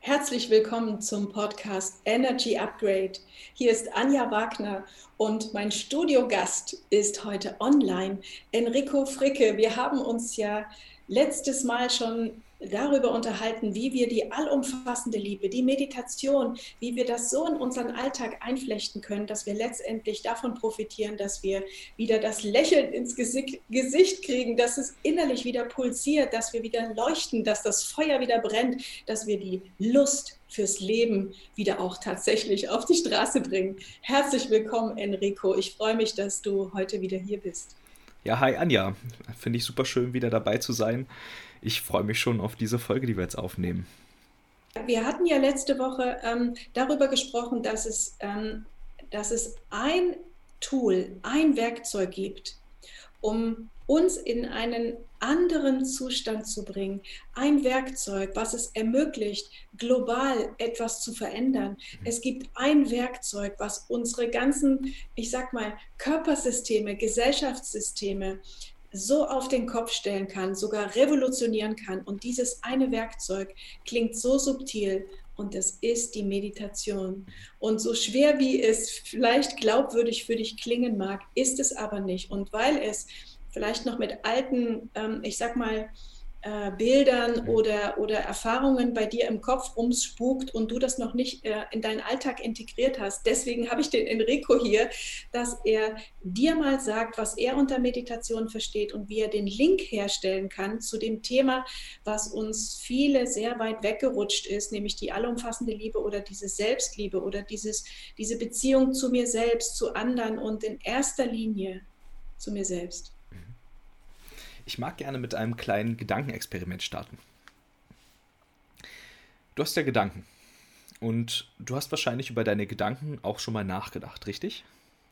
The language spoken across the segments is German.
Herzlich willkommen zum Podcast Energy Upgrade. Hier ist Anja Wagner und mein Studiogast ist heute online Enrico Fricke. Wir haben uns ja letztes Mal schon darüber unterhalten, wie wir die allumfassende Liebe, die Meditation, wie wir das so in unseren Alltag einflechten können, dass wir letztendlich davon profitieren, dass wir wieder das Lächeln ins Gesicht kriegen, dass es innerlich wieder pulsiert, dass wir wieder leuchten, dass das Feuer wieder brennt, dass wir die Lust fürs Leben wieder auch tatsächlich auf die Straße bringen. Herzlich willkommen, Enrico. Ich freue mich, dass du heute wieder hier bist. Ja, hi Anja. Finde ich super schön, wieder dabei zu sein. Ich freue mich schon auf diese Folge, die wir jetzt aufnehmen. Wir hatten ja letzte Woche darüber gesprochen, dass es ein Tool, ein Werkzeug gibt, um uns in einen anderen Zustand zu bringen. Ein Werkzeug, was es ermöglicht, global etwas zu verändern. Es gibt ein Werkzeug, was unsere ganzen, ich sag mal, Körpersysteme, Gesellschaftssysteme so auf den Kopf stellen kann, sogar revolutionieren kann. Und dieses eine Werkzeug klingt so subtil und das ist die Meditation. Und so schwer wie es vielleicht glaubwürdig für dich klingen mag, ist es aber nicht. Und weil es vielleicht noch mit alten, ich sag mal, Bildern oder Erfahrungen bei dir im Kopf rumspukt und du das noch nicht in deinen Alltag integriert hast. Deswegen habe ich den Enrico hier, dass er dir mal sagt, was er unter Meditation versteht und wie er den Link herstellen kann zu dem Thema, was uns viele sehr weit weggerutscht ist, nämlich die allumfassende Liebe oder diese Selbstliebe oder diese Beziehung zu mir selbst, zu anderen und in erster Linie zu mir selbst. Ich mag gerne mit einem kleinen Gedankenexperiment starten. Du hast ja Gedanken und du hast wahrscheinlich über deine Gedanken auch schon mal nachgedacht, richtig?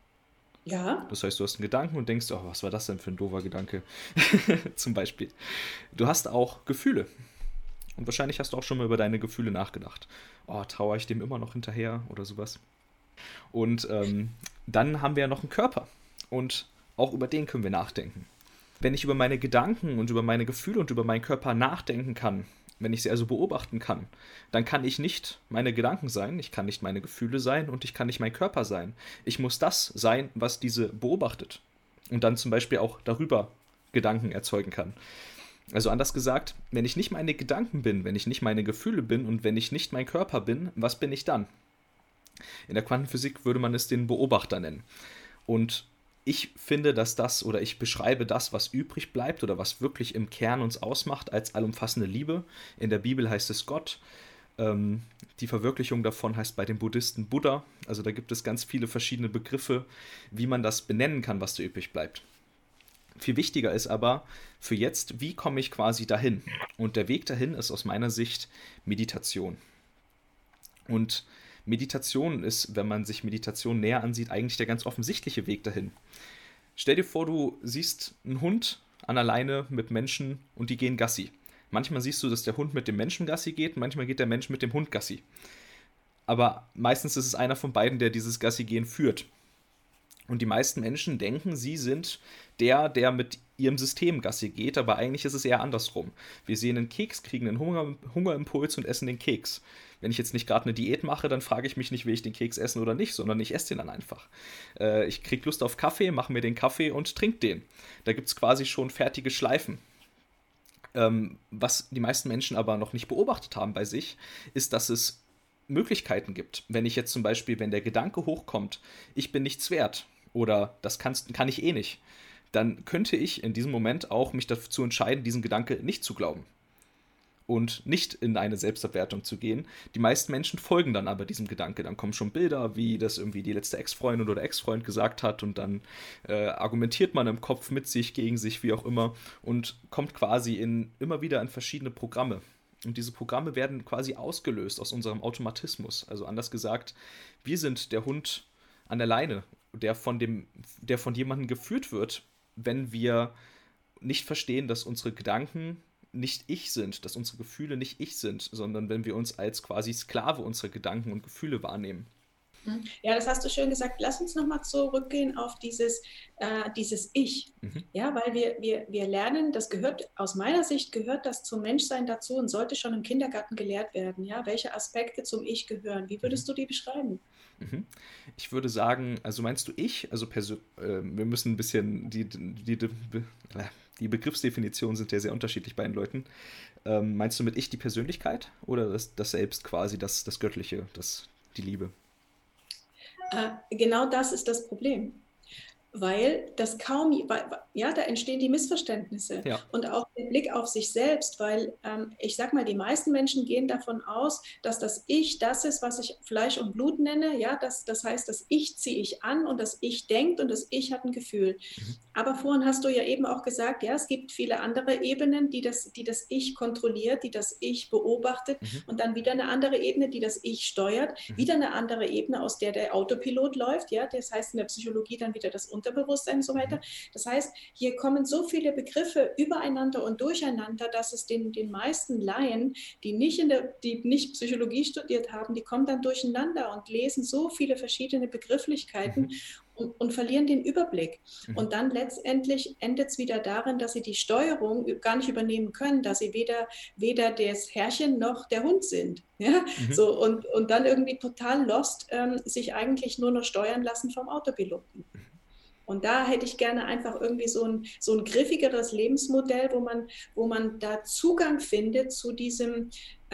Ja. Das heißt, du hast einen Gedanken und denkst, oh, was war das denn für ein doofer Gedanke? Zum Beispiel. Du hast auch Gefühle. Und wahrscheinlich hast du auch schon mal über deine Gefühle nachgedacht. Oh, trauere ich dem immer noch hinterher oder sowas. Und dann haben wir ja noch einen Körper. Und auch über den können wir nachdenken. Wenn ich über meine Gedanken und über meine Gefühle und über meinen Körper nachdenken kann, wenn ich sie also beobachten kann, dann kann ich nicht meine Gedanken sein, ich kann nicht meine Gefühle sein und ich kann nicht mein Körper sein. Ich muss das sein, was diese beobachtet und dann zum Beispiel auch darüber Gedanken erzeugen kann. Also anders gesagt, wenn ich nicht meine Gedanken bin, wenn ich nicht meine Gefühle bin und wenn ich nicht mein Körper bin, was bin ich dann? In der Quantenphysik würde man es den Beobachter nennen. Und ich finde, dass das oder ich beschreibe das, was übrig bleibt oder was wirklich im Kern uns ausmacht, als allumfassende Liebe. In der Bibel heißt es Gott. Die Verwirklichung davon heißt bei den Buddhisten Buddha. Also da gibt es ganz viele verschiedene Begriffe, wie man das benennen kann, was da übrig bleibt. Viel wichtiger ist aber für jetzt, wie komme ich quasi dahin? Und der Weg dahin ist aus meiner Sicht Meditation. Und Meditation ist, wenn man sich Meditation näher ansieht, eigentlich der ganz offensichtliche Weg dahin. Stell dir vor, du siehst einen Hund an der Leine mit Menschen und die gehen Gassi. Manchmal siehst du, dass der Hund mit dem Menschen Gassi geht, manchmal geht der Mensch mit dem Hund Gassi. Aber meistens ist es einer von beiden, der dieses Gassi-Gehen führt. Und die meisten Menschen denken, sie sind der mit ihrem System Gassi geht, aber eigentlich ist es eher andersrum. Wir sehen einen Keks, kriegen einen Hungerimpuls und essen den Keks. Wenn ich jetzt nicht gerade eine Diät mache, dann frage ich mich nicht, will ich den Keks essen oder nicht, sondern ich esse den dann einfach. Ich kriege Lust auf Kaffee, mache mir den Kaffee und trinke den. Da gibt es quasi schon fertige Schleifen. Was die meisten Menschen aber noch nicht beobachtet haben bei sich, ist, dass es Möglichkeiten gibt. Wenn ich jetzt zum Beispiel, wenn der Gedanke hochkommt, ich bin nichts wert oder kann ich eh nicht, dann könnte ich in diesem Moment auch mich dazu entscheiden, diesen Gedanke nicht zu glauben und nicht in eine Selbstabwertung zu gehen. Die meisten Menschen folgen dann aber diesem Gedanke. Dann kommen schon Bilder, wie das irgendwie die letzte Ex-Freundin oder Ex-Freund gesagt hat und dann argumentiert man im Kopf mit sich, gegen sich, wie auch immer und kommt quasi immer wieder in verschiedene Programme. Und diese Programme werden quasi ausgelöst aus unserem Automatismus. Also anders gesagt, wir sind der Hund an der Leine, der von jemandem geführt wird, wenn wir nicht verstehen, dass unsere Gedanken nicht ich sind, dass unsere Gefühle nicht ich sind, sondern wenn wir uns als quasi Sklave unserer Gedanken und Gefühle wahrnehmen. Ja, das hast du schön gesagt. Lass uns nochmal zurückgehen auf dieses Ich. Mhm. Ja, weil wir lernen, das gehört, aus meiner Sicht gehört das zum Menschsein dazu und sollte schon im Kindergarten gelehrt werden. Ja, welche Aspekte zum Ich gehören? Wie Mhm. würdest du die beschreiben? Mhm. Ich würde sagen, also meinst du ich, also wir müssen ein bisschen, die Begriffsdefinitionen sind ja sehr unterschiedlich bei den Leuten. Meinst du mit ich die Persönlichkeit oder das Selbst quasi, das Göttliche, die Liebe? Genau das ist das Problem. Weil das ja, da entstehen die Missverständnisse Ja. und auch der Blick auf sich selbst, weil ich sag mal, die meisten Menschen gehen davon aus, dass das Ich das ist, was ich Fleisch und Blut nenne, ja, das heißt, das Ich ziehe ich an und das Ich denkt und das Ich hat ein Gefühl. Mhm. Aber vorhin hast du ja eben auch gesagt, ja, es gibt viele andere Ebenen, die das Ich kontrolliert, die das Ich beobachtet Mhm. und dann wieder eine andere Ebene, die das Ich steuert, Mhm. wieder eine andere Ebene, aus der Autopilot läuft, ja, das heißt in der Psychologie dann wieder das Unterbewusstsein und so weiter. Das heißt, hier kommen so viele Begriffe übereinander und durcheinander, dass es den meisten Laien, die nicht Psychologie studiert haben, die kommen dann durcheinander und lesen so viele verschiedene Begrifflichkeiten Mhm. und verlieren den Überblick. Mhm. Und dann letztendlich endet es wieder darin, dass sie die Steuerung gar nicht übernehmen können, dass sie weder das Herrchen noch der Hund sind. Ja? Mhm. So, und dann irgendwie total lost sich eigentlich nur noch steuern lassen vom Autopiloten. Und da hätte ich gerne einfach irgendwie so ein griffigeres Lebensmodell, wo man da Zugang findet zu diesem,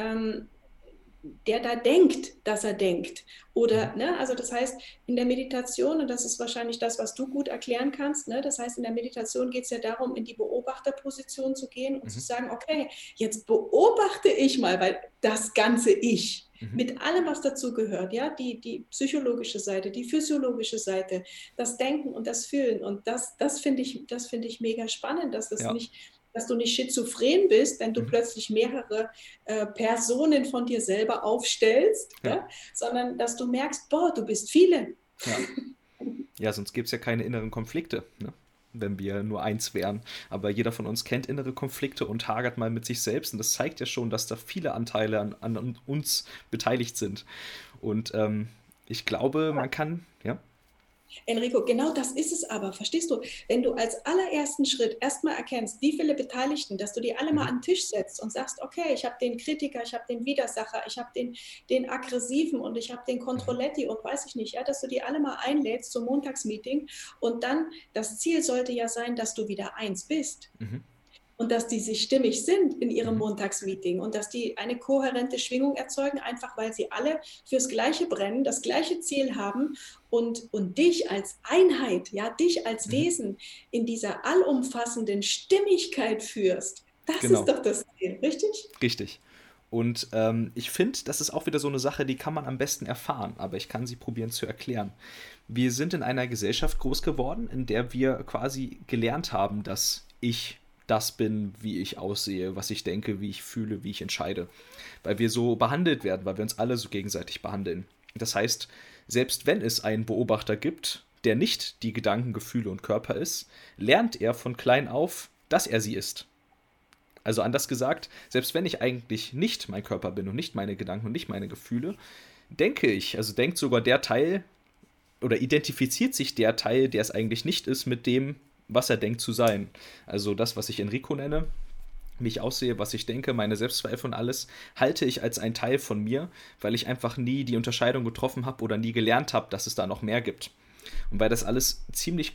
der da denkt, dass er denkt. Mhm. Oder, ne, also das heißt, in der Meditation, und das ist wahrscheinlich das, was du gut erklären kannst, ne, das heißt, in der Meditation geht es ja darum, in die Beobachterposition zu gehen und zu Mhm. sagen, okay, jetzt beobachte ich mal, weil das ganze Ich, Mhm. mit allem, was dazu gehört, ja, die psychologische Seite, die physiologische Seite, das Denken und das Fühlen. Und das finde ich mega spannend, Ja. dass du nicht schizophren bist, wenn du Mhm. plötzlich mehrere Personen von dir selber aufstellst, Ja. ja, sondern dass du merkst, boah, du bist viele. Ja. Ja, sonst gäbe es ja keine inneren Konflikte, ne? Wenn wir nur eins wären. Aber jeder von uns kennt innere Konflikte und hadert mal mit sich selbst. Und das zeigt ja schon, dass da viele Anteile an uns beteiligt sind. Und ich glaube, man kann, ja. Enrico, genau das ist es aber, verstehst du? Wenn du als allerersten Schritt erstmal erkennst, wie viele Beteiligten, dass du die alle mal Mhm. an den Tisch setzt und sagst, okay, ich habe den Kritiker, ich habe den Widersacher, ich habe den Aggressiven und ich habe den Mhm. Controletti und weiß ich nicht, ja, dass du die alle mal einlädst zum Montagsmeeting und dann, das Ziel sollte ja sein, dass du wieder eins bist. Mhm. Und dass die sich stimmig sind in ihrem Mhm. Montagsmeeting und dass die eine kohärente Schwingung erzeugen, einfach weil sie alle fürs Gleiche brennen, das gleiche Ziel haben und dich als Einheit, ja, dich als Mhm. Wesen in dieser allumfassenden Stimmigkeit führst. Das ist Genau, doch das Ziel, richtig? richtig. Und ich finde, das ist auch wieder so eine Sache, die kann man am besten erfahren, aber ich kann sie probieren zu erklären. Wir sind in einer Gesellschaft groß geworden, in der wir quasi gelernt haben, dass ich das bin, wie ich aussehe, was ich denke, wie ich fühle, wie ich entscheide. Weil wir so behandelt werden, weil wir uns alle so gegenseitig behandeln. Das heißt, selbst wenn es einen Beobachter gibt, der nicht die Gedanken, Gefühle und Körper ist, lernt er von klein auf, dass er sie ist. Also anders gesagt, selbst wenn ich eigentlich nicht mein Körper bin und nicht meine Gedanken und nicht meine Gefühle, denke ich, also denkt sogar der Teil oder identifiziert sich der Teil, der es eigentlich nicht ist, mit dem, was er denkt zu sein. Also das, was ich Enrico nenne, wie ich aussehe, was ich denke, meine Selbstzweifel und alles, halte ich als ein Teil von mir, weil ich einfach nie die Unterscheidung getroffen habe oder nie gelernt habe, dass es da noch mehr gibt. Und weil das alles ziemlich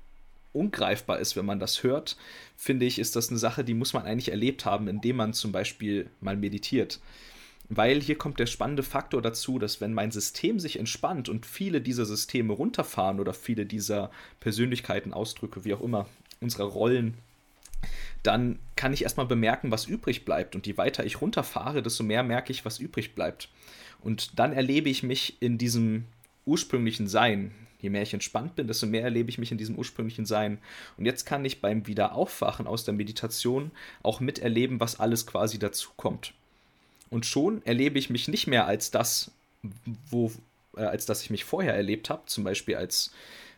ungreifbar ist, wenn man das hört, finde ich, ist das eine Sache, die muss man eigentlich erlebt haben, indem man zum Beispiel mal meditiert. Weil hier kommt der spannende Faktor dazu, dass wenn mein System sich entspannt und viele dieser Systeme runterfahren oder viele dieser Persönlichkeiten, Ausdrücke, wie auch immer, unsere Rollen, dann kann ich erstmal bemerken, was übrig bleibt. Und je weiter ich runterfahre, desto mehr merke ich, was übrig bleibt. Und dann erlebe ich mich in diesem ursprünglichen Sein. Je mehr ich entspannt bin, desto mehr erlebe ich mich in diesem ursprünglichen Sein. Und jetzt kann ich beim Wiederaufwachen aus der Meditation auch miterleben, was alles quasi dazukommt. Und schon erlebe ich mich nicht mehr als das, als das ich mich vorher erlebt habe, zum Beispiel als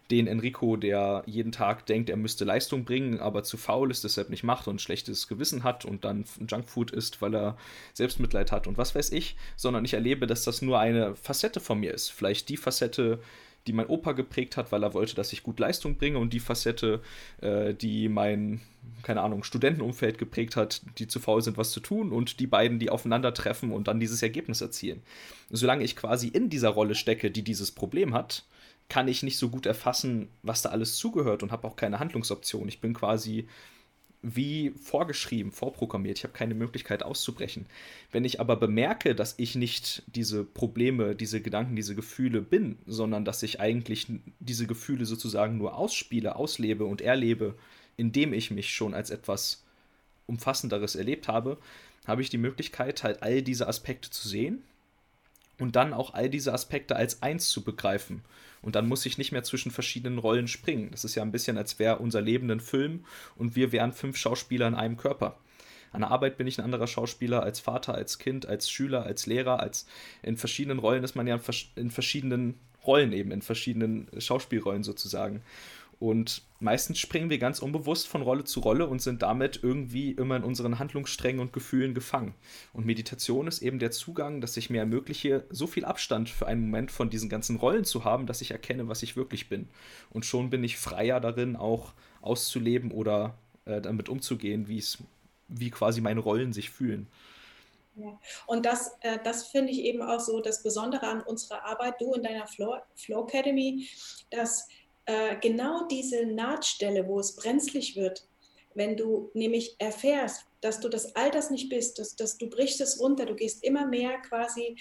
den Enrico, der jeden Tag denkt, er müsste Leistung bringen, aber zu faul ist, deshalb nicht macht und ein schlechtes Gewissen hat und dann Junkfood isst, weil er Selbstmitleid hat und was weiß ich, sondern ich erlebe, dass das nur eine Facette von mir ist. Vielleicht die Facette, die mein Opa geprägt hat, weil er wollte, dass ich gut Leistung bringe, und die Facette, die mein, keine Ahnung, Studentenumfeld geprägt hat, die zu faul sind, was zu tun, und die beiden, die aufeinandertreffen und dann dieses Ergebnis erzielen. Solange ich quasi in dieser Rolle stecke, die dieses Problem hat, kann ich nicht so gut erfassen, was da alles zugehört, und habe auch keine Handlungsoption. Ich bin quasi wie vorgeschrieben, vorprogrammiert. Ich habe keine Möglichkeit auszubrechen. Wenn ich aber bemerke, dass ich nicht diese Probleme, diese Gedanken, diese Gefühle bin, sondern dass ich eigentlich diese Gefühle sozusagen nur ausspiele, auslebe und erlebe, indem ich mich schon als etwas Umfassenderes erlebt habe, habe ich die Möglichkeit, halt all diese Aspekte zu sehen und dann auch all diese Aspekte als eins zu begreifen. Und dann muss ich nicht mehr zwischen verschiedenen Rollen springen. Das ist ja ein bisschen, als wäre unser Leben ein Film und wir wären 5 Schauspieler in einem Körper. An der Arbeit bin ich ein anderer Schauspieler, als Vater, als Kind, als Schüler, als Lehrer, als in verschiedenen Rollen ist man ja in verschiedenen Rollen eben, in verschiedenen Schauspielrollen sozusagen. Und meistens springen wir ganz unbewusst von Rolle zu Rolle und sind damit irgendwie immer in unseren Handlungssträngen und Gefühlen gefangen. Und Meditation ist eben der Zugang, dass ich mir ermögliche, so viel Abstand für einen Moment von diesen ganzen Rollen zu haben, dass ich erkenne, was ich wirklich bin. Und schon bin ich freier darin, auch auszuleben oder damit umzugehen, wie quasi meine Rollen sich fühlen. Ja. Und das finde ich eben auch so das Besondere an unserer Arbeit, du in deiner Flow Academy, dass genau diese Nahtstelle, wo es brenzlig wird, wenn du nämlich erfährst, dass du das all das nicht bist, dass du brichst es runter, du gehst immer mehr quasi,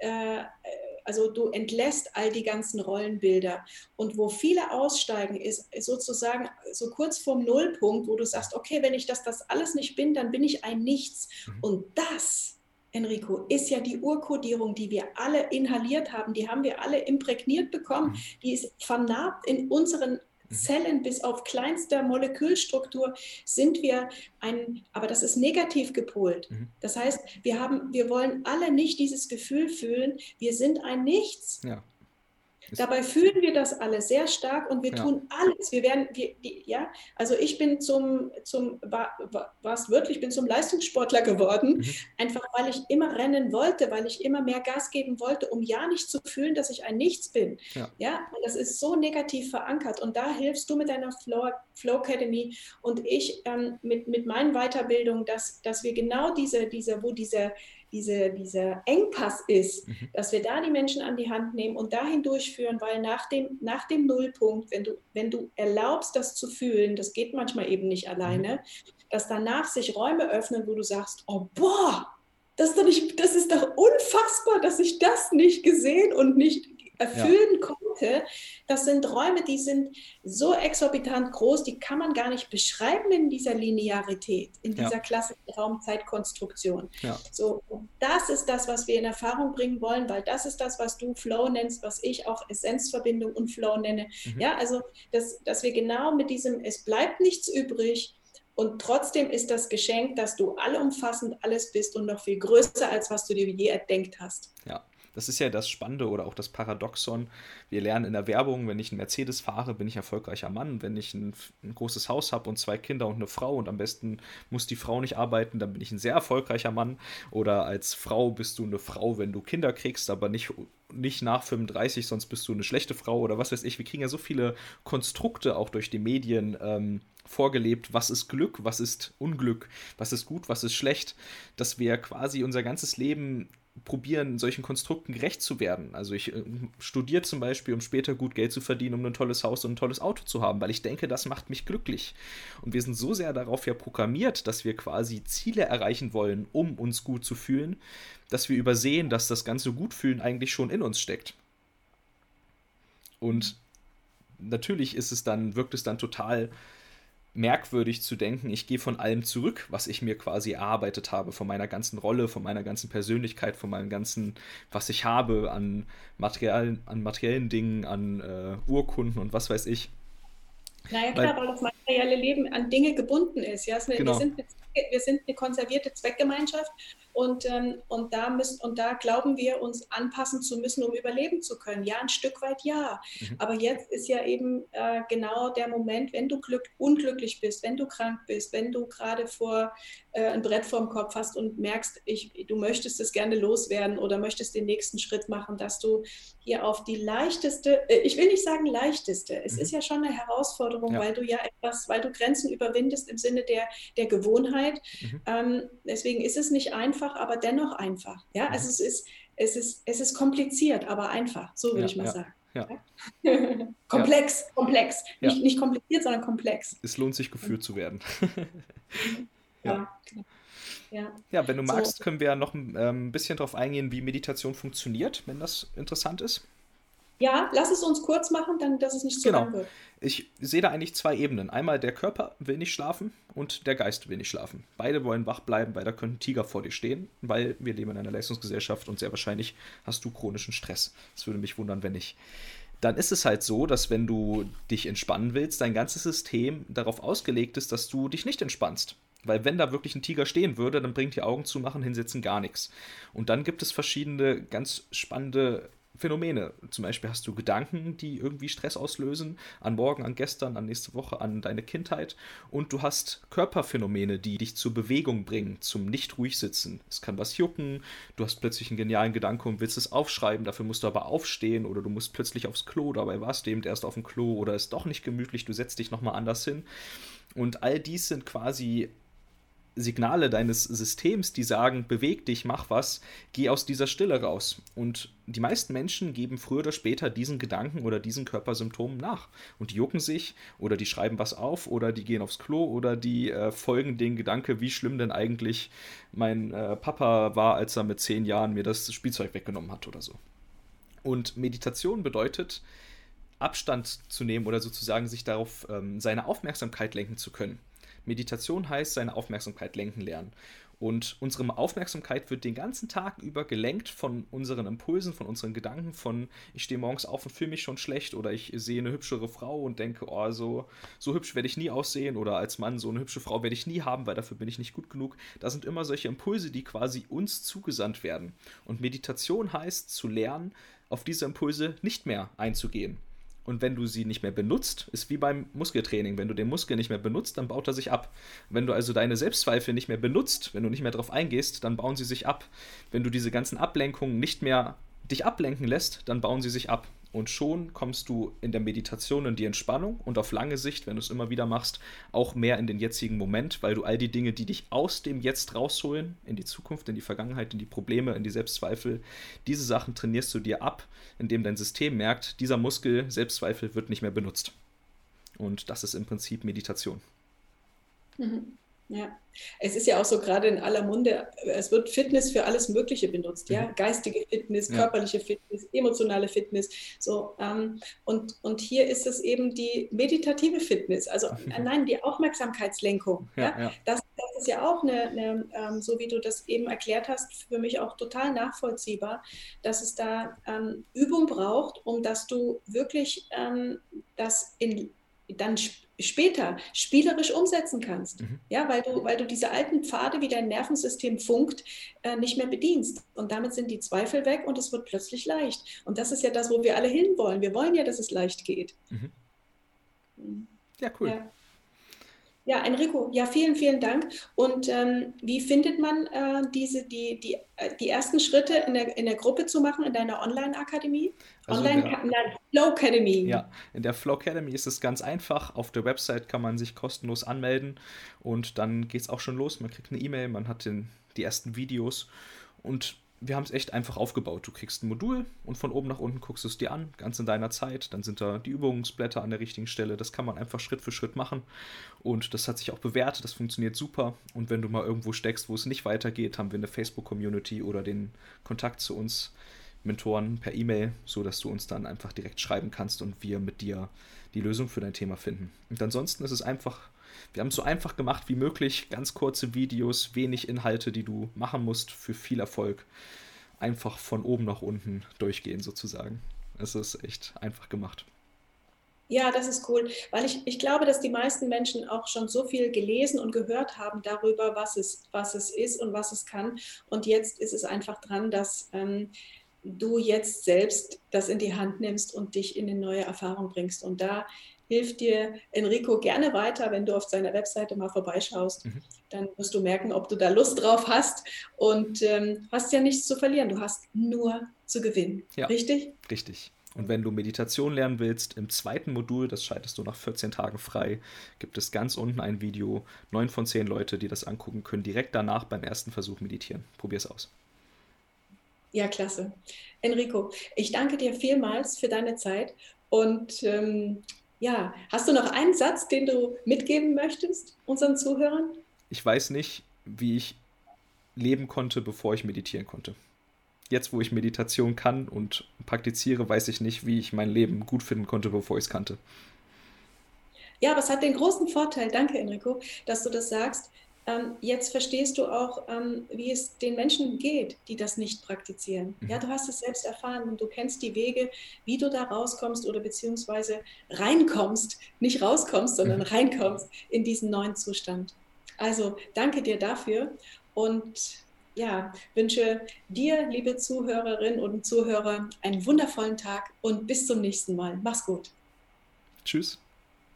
also du entlässt all die ganzen Rollenbilder. Und wo viele aussteigen, ist sozusagen so kurz vorm Nullpunkt, wo du sagst, okay, wenn ich das alles nicht bin, dann bin ich ein Nichts. Und das, Enrico, ist ja die Urkodierung, die wir alle inhaliert haben, die haben wir alle imprägniert bekommen, die ist vernarbt in unseren Zellen bis auf kleinster Molekülstruktur sind wir aber das ist negativ gepolt. Das heißt, wir wollen alle nicht dieses Gefühl fühlen, wir sind ein Nichts. Ja. Dabei fühlen wir das alle sehr stark und wir tun alles. Also ich bin ich bin zum Leistungssportler geworden, einfach weil ich immer rennen wollte, weil ich immer mehr Gas geben wollte, um ja nicht zu fühlen, dass ich ein Nichts bin. Ja, und das ist so negativ verankert, und da hilfst du mit deiner Flow Academy und ich mit meinen Weiterbildungen, dass wir genau wo dieser Engpass ist, dass wir da die Menschen an die Hand nehmen und dahin durchführen, weil nach dem Nullpunkt, wenn du erlaubst, das zu fühlen, das geht manchmal eben nicht alleine, dass danach sich Räume öffnen, wo du sagst, oh boah, das ist doch unfassbar, dass ich das nicht gesehen und nicht erfüllen konnte. Das sind Räume, die sind so exorbitant groß, die kann man gar nicht beschreiben in dieser Linearität, in dieser klassischen Raum-Zeit-Konstruktion. So, und das ist das, was wir in Erfahrung bringen wollen, weil das ist das, was du Flow nennst, was ich auch Essenzverbindung und Flow nenne. Ja, also, dass wir genau mit diesem, es bleibt nichts übrig, und trotzdem ist das Geschenk, dass du allumfassend alles bist und noch viel größer, als was du dir je erdenkt hast. Ja. Das ist ja das Spannende oder auch das Paradoxon. Wir lernen in der Werbung, wenn ich einen Mercedes fahre, bin ich erfolgreicher Mann. Wenn ich ein großes Haus habe und 2 Kinder und eine Frau und am besten muss die Frau nicht arbeiten, dann bin ich ein sehr erfolgreicher Mann. Oder als Frau bist du eine Frau, wenn du Kinder kriegst, aber nicht nach 35, sonst bist du eine schlechte Frau oder was weiß ich. Wir kriegen ja so viele Konstrukte auch durch die Medien vorgelebt, was ist Glück, was ist Unglück, was ist gut, was ist schlecht, dass wir quasi unser ganzes Leben probieren, solchen Konstrukten gerecht zu werden. Also ich studiere zum Beispiel, um später gut Geld zu verdienen, um ein tolles Haus und ein tolles Auto zu haben, weil ich denke, das macht mich glücklich. Und wir sind so sehr darauf ja programmiert, dass wir quasi Ziele erreichen wollen, um uns gut zu fühlen, dass wir übersehen, dass das ganze Gutfühlen eigentlich schon in uns steckt. Und natürlich wirkt es dann total merkwürdig zu denken, ich gehe von allem zurück, was ich mir quasi erarbeitet habe, von meiner ganzen Rolle, von meiner ganzen Persönlichkeit, von meinem ganzen, was ich habe an materiellen Dingen, an Urkunden und was weiß ich. Naja, klar, weil das materielle Leben an Dinge gebunden ist. Ja? Wir sind eine konservierte Zweckgemeinschaft Und da glauben wir, uns anpassen zu müssen, um überleben zu können. Ja, ein Stück weit ja. Aber jetzt ist ja eben genau der Moment, wenn du unglücklich bist, wenn du krank bist, wenn du gerade ein Brett vorm Kopf hast und merkst, du möchtest es gerne loswerden oder möchtest den nächsten Schritt machen, dass du hier auf die leichteste, ich will nicht sagen leichteste, es ist ja schon eine Herausforderung, weil du Grenzen überwindest im Sinne der Gewohnheit. Deswegen ist es nicht einfach, aber dennoch einfach. Ja, also es ist kompliziert, aber einfach, so würde ich mal sagen. Ja. Komplex. Ja. Nicht kompliziert, sondern komplex. Es lohnt sich, geführt zu werden. Ja, wenn du magst, können wir noch ein bisschen darauf eingehen, wie Meditation funktioniert, wenn das interessant ist. Ja, lass es uns kurz machen, dass es nicht zu lang wird. Ich sehe da eigentlich zwei Ebenen. Einmal der Körper will nicht schlafen und der Geist will nicht schlafen. Beide wollen wach bleiben, weil da könnte ein Tiger vor dir stehen, weil wir leben in einer Leistungsgesellschaft und sehr wahrscheinlich hast du chronischen Stress. Das würde mich wundern, wenn nicht. Dann ist es halt so, dass wenn du dich entspannen willst, dein ganzes System darauf ausgelegt ist, dass du dich nicht entspannst. Weil wenn da wirklich ein Tiger stehen würde, dann bringt die Augen zumachen, hinsetzen gar nichts. Und dann gibt es verschiedene ganz spannende Phänomene. Zum Beispiel hast du Gedanken, die irgendwie Stress auslösen, an morgen, an gestern, an nächste Woche, an deine Kindheit. Und du hast Körperphänomene, die dich zur Bewegung bringen, zum nicht ruhig sitzen. Es kann was jucken, du hast plötzlich einen genialen Gedanken und willst es aufschreiben, dafür musst du aber aufstehen oder du musst plötzlich aufs Klo, dabei warst du eben erst auf dem Klo oder ist doch nicht gemütlich, du setzt dich nochmal anders hin. Und all dies sind quasi Signale deines Systems, die sagen, beweg dich, mach was, geh aus dieser Stille raus. Und die meisten Menschen geben früher oder später diesen Gedanken oder diesen Körpersymptomen nach. Und die jucken sich oder die schreiben was auf oder die gehen aufs Klo oder die folgen den Gedanke, wie schlimm denn eigentlich mein Papa war, als er mit 10 Jahren mir das Spielzeug weggenommen hat oder so. Und Meditation bedeutet, Abstand zu nehmen oder sozusagen sich darauf seine Aufmerksamkeit lenken zu können. Meditation heißt, seine Aufmerksamkeit lenken lernen. Und unsere Aufmerksamkeit wird den ganzen Tag über gelenkt von unseren Impulsen, von unseren Gedanken, von ich stehe morgens auf und fühle mich schon schlecht oder ich sehe eine hübschere Frau und denke, oh, so hübsch werde ich nie aussehen oder als Mann, so eine hübsche Frau werde ich nie haben, weil dafür bin ich nicht gut genug. Das sind immer solche Impulse, die quasi uns zugesandt werden. Und Meditation heißt, zu lernen, auf diese Impulse nicht mehr einzugehen. Und wenn du sie nicht mehr benutzt, ist wie beim Muskeltraining. Wenn du den Muskel nicht mehr benutzt, dann baut er sich ab. Wenn du also deine Selbstzweifel nicht mehr benutzt, wenn du nicht mehr darauf eingehst, dann bauen sie sich ab. Wenn du diese ganzen Ablenkungen nicht mehr dich ablenken lässt, dann bauen sie sich ab. Und schon kommst du in der Meditation in die Entspannung und auf lange Sicht, wenn du es immer wieder machst, auch mehr in den jetzigen Moment, weil du all die Dinge, die dich aus dem Jetzt rausholen, in die Zukunft, in die Vergangenheit, in die Probleme, in die Selbstzweifel, diese Sachen trainierst du dir ab, indem dein System merkt, dieser Muskel Selbstzweifel wird nicht mehr benutzt. Und das ist im Prinzip Meditation. Ja, es ist ja auch so gerade in aller Munde, es wird Fitness für alles Mögliche benutzt, ja, geistige Fitness, körperliche Fitness, emotionale Fitness, so, und hier ist es eben die meditative Fitness, also nein, die Aufmerksamkeitslenkung, das ist ja auch so wie du das eben erklärt hast, für mich auch total nachvollziehbar, dass es da Übung braucht, um dass du wirklich das dann später spielerisch umsetzen kannst. Ja, weil du diese alten Pfade, wie dein Nervensystem funkt, nicht mehr bedienst. Und damit sind die Zweifel weg und es wird plötzlich leicht. Und das ist ja das, wo wir alle hinwollen. Wir wollen ja, dass es leicht geht. Ja, cool. Ja, Enrico, ja, vielen, vielen Dank. Und wie findet man die ersten Schritte in der Gruppe zu machen, in deiner Online-Akademie? Also Flow Academy. Ja, in der Flow Academy ist es ganz einfach. Auf der Website kann man sich kostenlos anmelden und dann geht es auch schon los. Man kriegt eine E-Mail, man hat die ersten Videos und wir haben es echt einfach aufgebaut. Du kriegst ein Modul und von oben nach unten guckst du es dir an, ganz in deiner Zeit. Dann sind da die Übungsblätter an der richtigen Stelle. Das kann man einfach Schritt für Schritt machen. Und das hat sich auch bewährt. Das funktioniert super. Und wenn du mal irgendwo steckst, wo es nicht weitergeht, haben wir eine Facebook-Community oder den Kontakt zu uns Mentoren per E-Mail, sodass du uns dann einfach direkt schreiben kannst und wir mit dir die Lösung für dein Thema finden. Und ansonsten ist es einfach, wir haben es so einfach gemacht wie möglich, ganz kurze Videos, wenig Inhalte, die du machen musst für viel Erfolg. Einfach von oben nach unten durchgehen sozusagen. Es ist echt einfach gemacht. Ja, das ist cool, weil ich glaube, dass die meisten Menschen auch schon so viel gelesen und gehört haben darüber, was es ist und was es kann. Und jetzt ist es einfach dran, dass du jetzt selbst das in die Hand nimmst und dich in eine neue Erfahrung bringst. Und da hilft dir Enrico gerne weiter, wenn du auf seiner Webseite mal vorbeischaust. Mhm. Dann wirst du merken, ob du da Lust drauf hast. Und hast ja nichts zu verlieren. Du hast nur zu gewinnen. Ja, Richtig? richtig. Und wenn du Meditation lernen willst, im zweiten Modul, das schaltest du nach 14 Tagen frei, gibt es ganz unten ein Video. 9 von 10 Leute, die das angucken, können direkt danach beim ersten Versuch meditieren. Probier's aus. Ja, klasse. Enrico, ich danke dir vielmals für deine Zeit und ja, hast du noch einen Satz, den du mitgeben möchtest unseren Zuhörern? Ich weiß nicht, wie ich leben konnte, bevor ich meditieren konnte. Jetzt, wo ich Meditation kann und praktiziere, weiß ich nicht, wie ich mein Leben gut finden konnte, bevor ich es kannte. Ja, aber es hat den großen Vorteil, danke Enrico, dass du das sagst. Jetzt verstehst du auch, wie es den Menschen geht, die das nicht praktizieren. Ja, Mhm. du hast es selbst erfahren und du kennst die Wege, wie du da rauskommst oder beziehungsweise reinkommst, nicht rauskommst, sondern Mhm. reinkommst in diesen neuen Zustand. Also danke dir dafür und ja, wünsche dir, liebe Zuhörerinnen und Zuhörer, einen wundervollen Tag und bis zum nächsten Mal. Mach's gut. Tschüss.